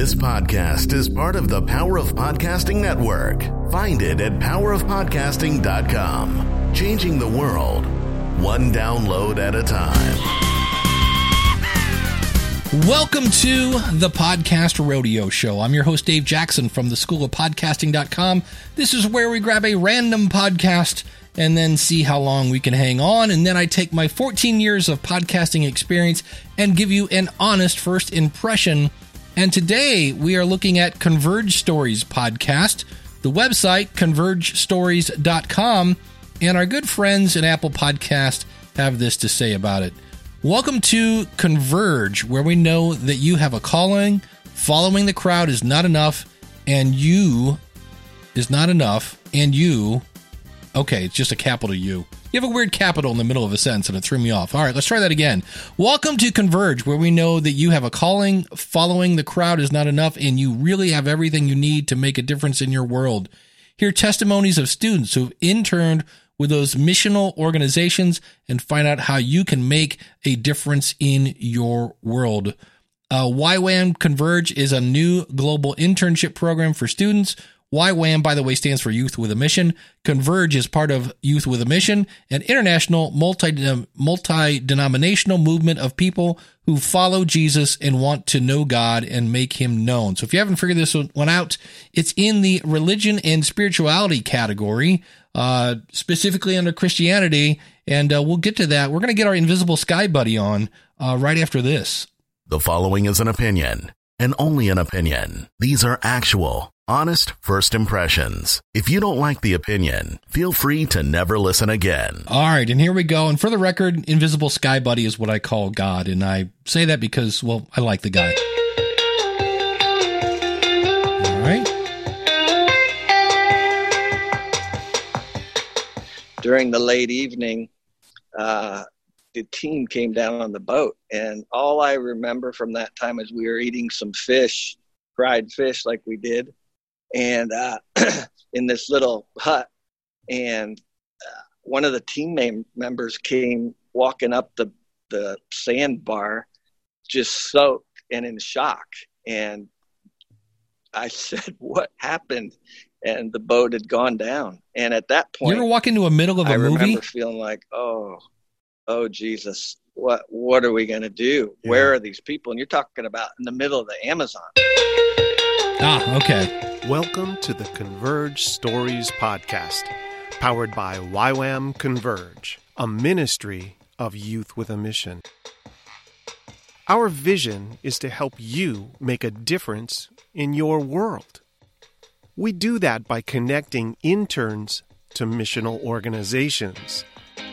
This podcast is part of the Power of Podcasting Network. Find it at powerofpodcasting.com. Changing the world, one download at a time. Welcome to the Podcast Rodeo Show. I'm your host, Dave Jackson from the School of Podcasting.com. This is where we grab a random podcast and then see how long we can hang on. And then I take my 14 years of podcasting experience and give you an honest first impression. And today we are looking at Converge Stories podcast, the website convergestories.com, and our good friends at Apple Podcast have this to say about it. Welcome to Converge, where we know that you have a calling, following the crowd is not enough, and you is not enough, and you, okay, it's just a capital U. You have a weird capital in the middle of a sentence, and it threw me off. All right, let's try that again. Welcome to Converge, where we know that you have a calling, following the crowd is not enough, and you really have everything you need to make a difference in your world. Hear testimonies of students who've interned with those missional organizations and find out how you can make a difference in your world. YWAM Converge is a new global internship program for students. YWAM, by the way, stands for Youth with a Mission. Converge is part of Youth with a Mission, an international multi-denominational movement of people who follow Jesus and want to know God and make him known. So if you haven't figured this one out, it's in the religion and spirituality category, specifically under Christianity, and we'll get to that. We're going to get our Invisible Sky Buddy on right after this. The following is an opinion, and only an opinion. These are actual, honest first impressions. If you don't like the opinion, feel free to never listen again. All right, and here we go. And for the record, Invisible Sky Buddy is what I call God, and I say that because, well, I like the guy. All right. During the late evening, the team came down on the boat, and all I remember from that time is we were eating some fish, fried fish like we did, and in this little hut, and one of the team members came walking up the sandbar, just soaked and in shock, and I said, "What happened?" And the boat had gone down, and at that point, you ever walk into the middle of a movie? I remember feeling like, oh Jesus, what are we going to do? Yeah. Where are these people? And you're talking about in the middle of the Amazon. Ah, okay. Welcome to the Converge Stories podcast, powered by YWAM Converge, a ministry of Youth with a Mission. Our vision is to help you make a difference in your world. We do that by connecting interns to missional organizations.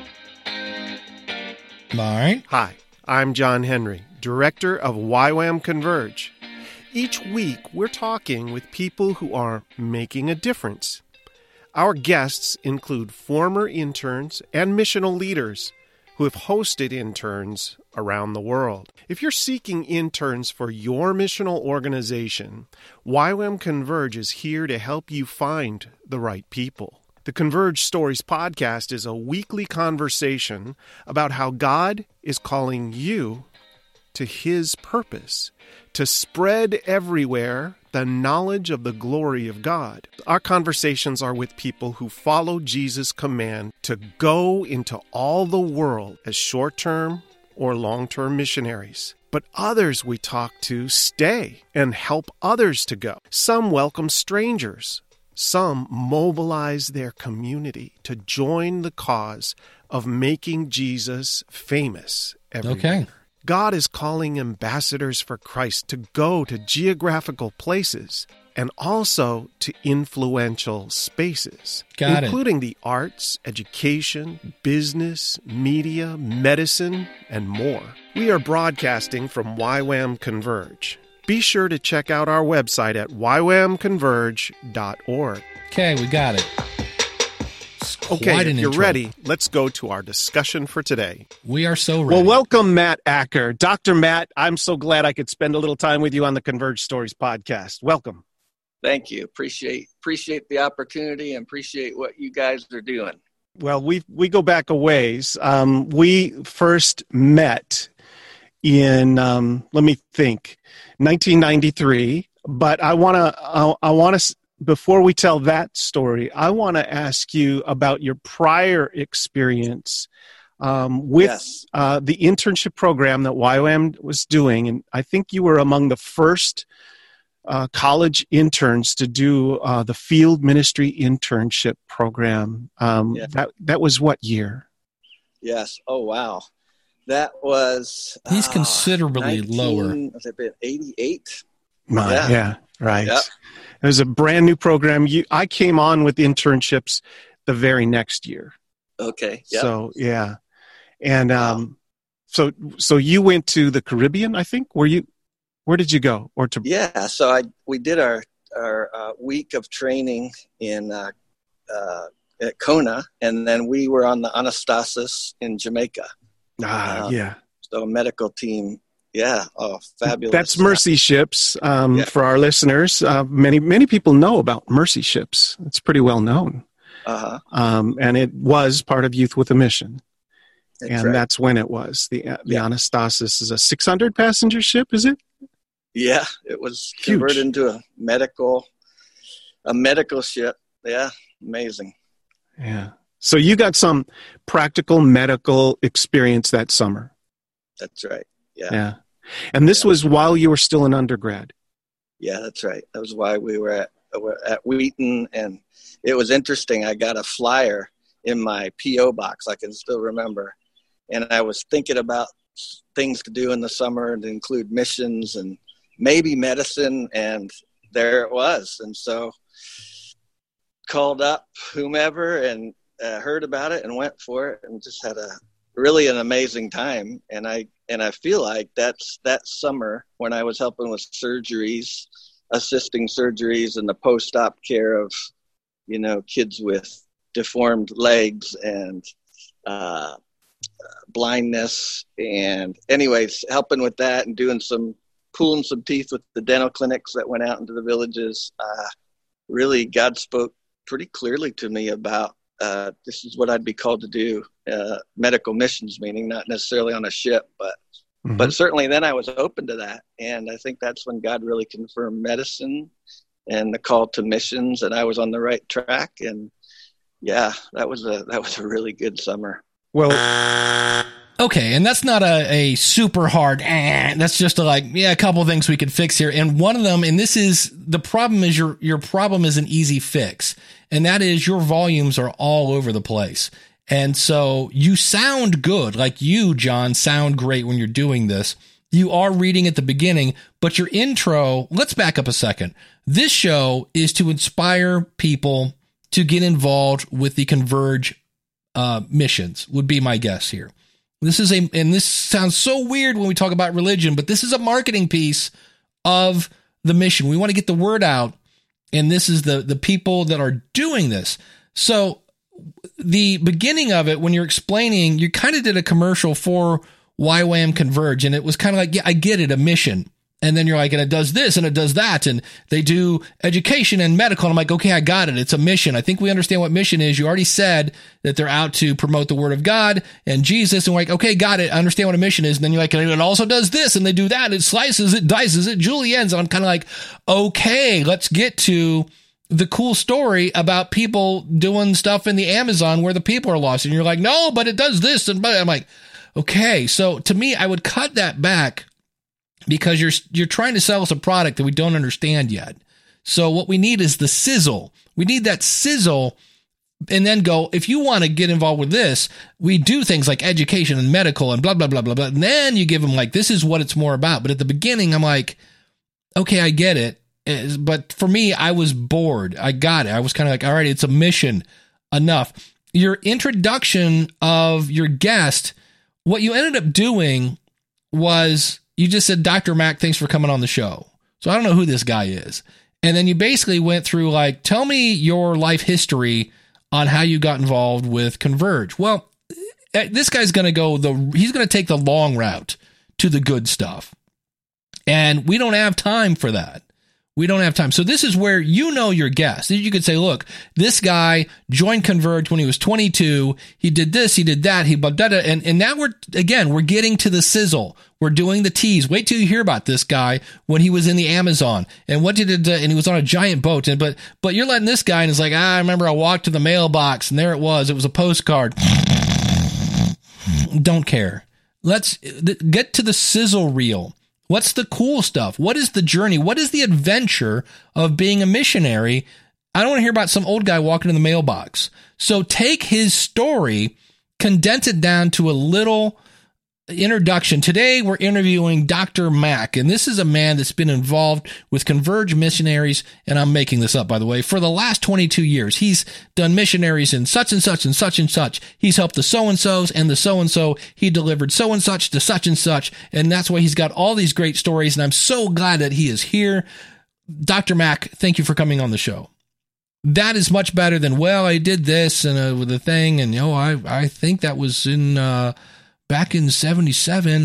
All right. Hi, I'm John Henry, director of YWAM Converge. Each week, we're talking with people who are making a difference. Our guests include former interns and missional leaders who have hosted interns around the world. If you're seeking interns for your missional organization, YWAM Converge is here to help you find the right people. The Converge Stories podcast is a weekly conversation about how God is calling you to his purpose, to spread everywhere the knowledge of the glory of God. Our conversations are with people who follow Jesus' command to go into all the world as short-term or long-term missionaries. But others we talk to stay and help others to go. Some welcome strangers. Some mobilize their community to join the cause of making Jesus famous everywhere. Okay. God is calling ambassadors for Christ to go to geographical places and also to influential spaces, including the arts, education, business, media, medicine, and more. We are broadcasting from YWAM Converge. Be sure to check out our website at ywamconverge.org. Okay, we got it. Okay, if you're ready, let's go to our discussion for today. We are so ready. Well, welcome, Matt Acker. Dr. Matt, I'm so glad I could spend a little time with you on the Converge Stories podcast. Welcome. Thank you. Appreciate the opportunity and appreciate what you guys are doing. Well, we go back a ways. We first met in, 1993, But I want to, before we tell that story, I want to ask you about your prior experience with the internship program that YWAM was doing. And I think you were among the first college interns to do the field ministry internship program. That was what year? Yes. Oh, wow. That was... He's considerably lower. Was it 88? Yeah, right. Yep. It was a brand new program. I came on with internships the very next year. Okay. Yep. So, yeah. And so you went to the Caribbean, I think? Where did you go? Yeah, so we did our week of training in at Kona, and then we were on the Anastasis in Jamaica. Yeah. So a medical team. Yeah. Oh, fabulous. That's Mercy Ships. For our listeners, many people know about Mercy Ships. It's pretty well known. And it was part of Youth with a Mission. That's when it was. The Anastasis is a 600 passenger ship, is it? Yeah, it was huge. Converted into a medical ship. Yeah, amazing. Yeah. So you got some practical medical experience that summer. That's right. Yeah. And this was while you were still an undergrad. Yeah, that's right. That was why we were at Wheaton, and it was interesting. I got a flyer in my P.O. box. I can still remember. And I was thinking about things to do in the summer and to include missions and maybe medicine, and there it was. And so called up whomever and heard about it and went for it, and just had an amazing time. And I feel like that's that summer when I was helping with surgeries, assisting surgeries and the post-op care of, kids with deformed legs and blindness. And anyways, helping with that and pulling some teeth with the dental clinics that went out into the villages. Really, God spoke pretty clearly to me about this is what I'd be called to do, medical missions, meaning not necessarily on a ship, but certainly then I was open to that. And I think that's when God really confirmed medicine and the call to missions, and I was on the right track. And yeah, that was a really good summer. Well, okay, and that's not a super hard, that's just a couple of things we could fix here. And one of them, and this is, the problem is your problem is an easy fix. And that is your volumes are all over the place. And so you sound good, like you, John, sound great when you're doing this. You are reading at the beginning, but your intro, let's back up a second. This show is to inspire people to get involved with the Converge missions, would be my guess here. And this sounds so weird when we talk about religion, but this is a marketing piece of the mission. We want to get the word out, and this is the people that are doing this. So the beginning of it, when you're explaining, you kind of did a commercial for YWAM Converge, and it was kind of like, yeah, I get it, a mission. And then you're like, and it does this and it does that, and they do education and medical. And I'm like, okay, I got it. It's a mission. I think we understand what mission is. You already said that they're out to promote the word of God and Jesus. And we're like, okay, got it. I understand what a mission is. And then you're like, and it also does this and they do that. It slices, it dices, it juliennes. And I'm kind of like, okay, let's get to the cool story about people doing stuff in the Amazon where the people are lost. And you're like, no, but it does this. And I'm like, okay. So to me, I would cut that back, because you're trying to sell us a product that we don't understand yet. So what we need is the sizzle. We need that sizzle, and then go, if you want to get involved with this, we do things like education and medical and blah, blah, blah, blah, blah. And then you give them like, this is what it's more about. But at the beginning, I'm like, okay, I get it. But for me, I was bored. I got it. I was kind of like, all right, it's a mission. Enough. Your introduction of your guest, what you ended up doing was, you just said, Dr. Mack, thanks for coming on the show. So I don't know who this guy is. And then you basically went through like, tell me your life history on how you got involved with Converge. Well, this guy's going to he's going to take the long route to the good stuff. And we don't have time for that. We don't have time. So this is where you know your guest. You could say, look, this guy joined Converge when he was 22. He did this, he did that, and now we're getting to the sizzle. We're doing the tease. Wait till you hear about this guy when he was in the Amazon and what did it, and he was on a giant boat. But you're letting this guy, and it's like, I remember I walked to the mailbox and there it was. It was a postcard. Don't care. Let's get to the sizzle reel. What's the cool stuff? What is the journey? What is the adventure of being a missionary? I don't want to hear about some old guy walking in the mailbox. So take his story, condense it down to a little introduction. Today, we're interviewing Dr. Mack, and this is a man that's been involved with Converge missionaries, and I'm making this up, by the way, for the last 22 years. He's done missionaries in such and such and such and such. He's helped the so-and-sos and the so-and-so. He delivered so-and-such to such and such, and that's why he's got all these great stories, and I'm so glad that he is here. Dr. Mack, thank you for coming on the show. That is much better than, well, I did this and with a thing, and I think that was in back in 77,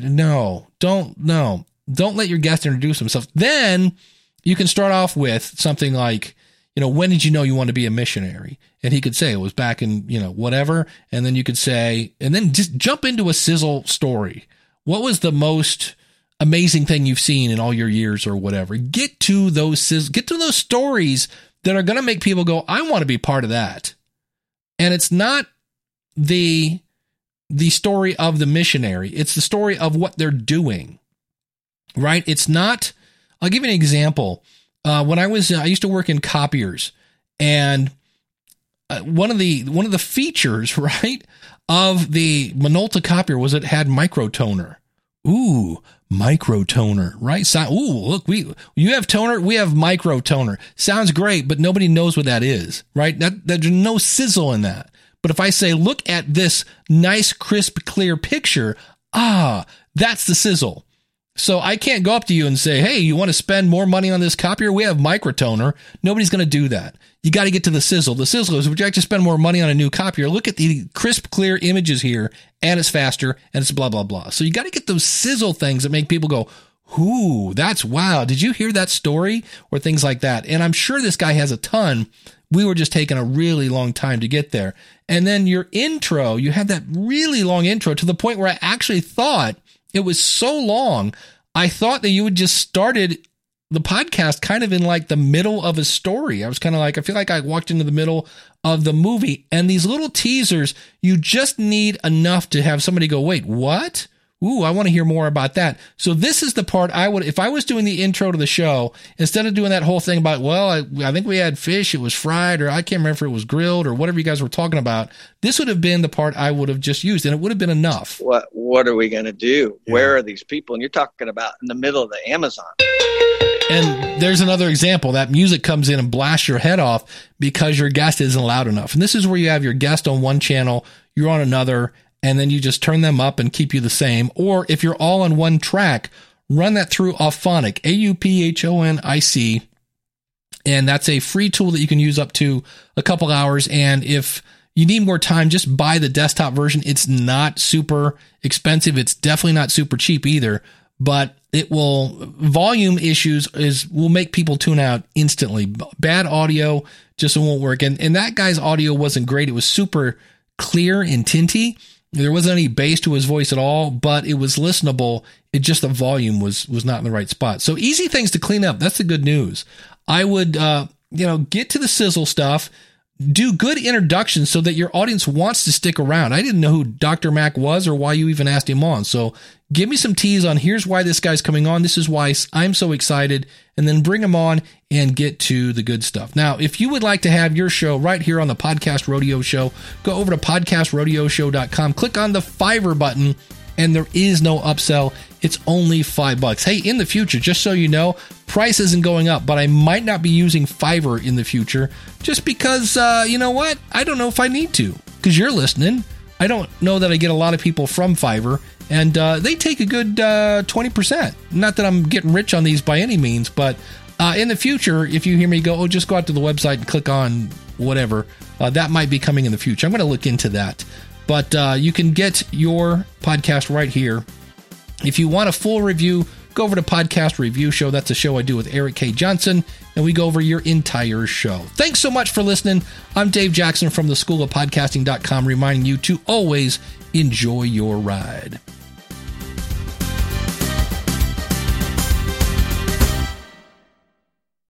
don't let your guest introduce himself. Then you can start off with something like, when did you know you want to be a missionary? And he could say it was back in, whatever. And then you could say, and then just jump into a sizzle story. What was the most amazing thing you've seen in all your years or whatever? Get to those stories that are going to make people go, I want to be part of that. And it's not the story of the missionary. It's the story of what they're doing, right? It's not, I'll give you an example. When I used to work in copiers, and one of the features, right, of the Minolta copier was it had microtoner. Ooh, microtoner, right? Look, you have toner, we have microtoner. Sounds great, but nobody knows what that is, right? There's no sizzle in that. But if I say, look at this nice, crisp, clear picture, that's the sizzle. So I can't go up to you and say, hey, you want to spend more money on this copier? We have microtoner. Nobody's going to do that. You got to get to the sizzle. The sizzle is, would you like to spend more money on a new copier? Look at the crisp, clear images here, and it's faster, and it's blah, blah, blah. So you got to get those sizzle things that make people go, ooh, that's wow. Did you hear that story? Or things like that. And I'm sure this guy has a ton. We were just taking a really long time to get there. And then your intro, you had that really long intro to the point where I actually thought it was so long. I thought that you had just started the podcast kind of in like the middle of a story. I was kind of like, I feel like I walked into the middle of the movie, and these little teasers, you just need enough to have somebody go, wait, what? Ooh, I want to hear more about that. So this is the part I would, if I was doing the intro to the show, instead of doing that whole thing about, well, I think we had fish, it was fried, or I can't remember if it was grilled or whatever you guys were talking about. This would have been the part I would have just used, and it would have been enough. What are we going to do? Yeah. Where are these people? And you're talking about in the middle of the Amazon. And there's another example. That music comes in and blasts your head off because your guest isn't loud enough. And this is where you have your guest on one channel, you're on another, and then you just turn them up and keep you the same. Or if you're all on one track, run that through Auphonic, AUPHONIC. And that's a free tool that you can use up to a couple hours. And if you need more time, just buy the desktop version. It's not super expensive. It's definitely not super cheap either. But it will, volume issues will make people tune out instantly. Bad audio just won't work. And that guy's audio wasn't great. It was super clear and tinty. There wasn't any bass to his voice at all, but it was listenable. It just, the volume was not in the right spot. So easy things to clean up. That's the good news. I would, get to the sizzle stuff, do good introductions so that your audience wants to stick around. I didn't know who Dr. Mack was or why you even asked him on. So give me some tease on here's why this guy's coming on. This is why I'm so excited, and then bring him on and get to the good stuff. Now, if you would like to have your show right here on the Podcast Rodeo Show, go over to podcastrodeoshow.com, click on the Fiverr button, and there is no upsell. It's only $5. Hey, in the future, just so you know, price isn't going up, but I might not be using Fiverr in the future just because, you know what? I don't know if I need to, because you're listening. I don't know that I get a lot of people from Fiverr, and they take a good 20%. Not that I'm getting rich on these by any means, but in the future, if you hear me go, just go out to the website and click on whatever, that might be coming in the future. I'm going to look into that. But you can get your podcast right here. If you want a full review, go over to Podcast Review Show. That's a show I do with Eric K. Johnson, and we go over your entire show. Thanks so much for listening. I'm Dave Jackson from the School of Podcasting.com, reminding you to always enjoy your ride.